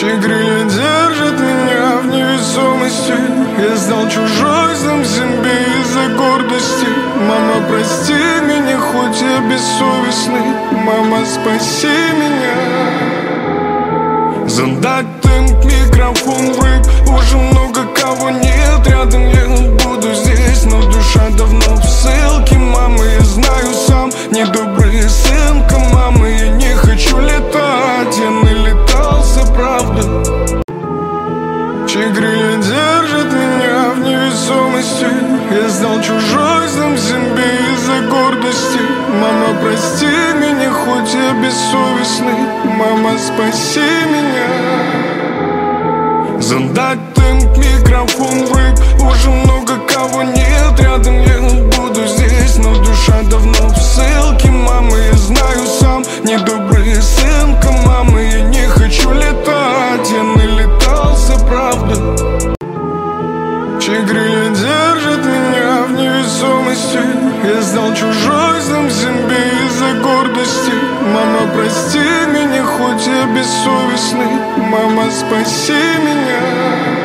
Чьи крылья держат меня в невесомости. Я стал чужой сам себе из-за гордости. Мама, прости меня, хоть я бессовестный. Мама, спаси меня. Задать темп, микрофон, рэп. Уже много кого нет рядом, я буду здесь. Но душа давно в ссылке, мама, я знаю сам. Недобрый сынка, мама, я не хочу летать. Я налетался, правда. Чьи крылья держат меня в невесомости. Я стал чужой сам себе из-за гордости. Мама, прости меня, хоть я бессовестный. Мама, спаси меня. Задать темп, микрофон, рэп. Уже много кого нет рядом, я буду здесь. Но душа давно в ссылке, мама, я знаю сам. Недобрый сынка, мама, я не хочу летать. Я налетался, правда. Чьи крылья держат меня в невесомости. Я стал чужой сам себе из-за гордости. Мама, прости меня, хоть я бессовестный. Мама, спаси меня.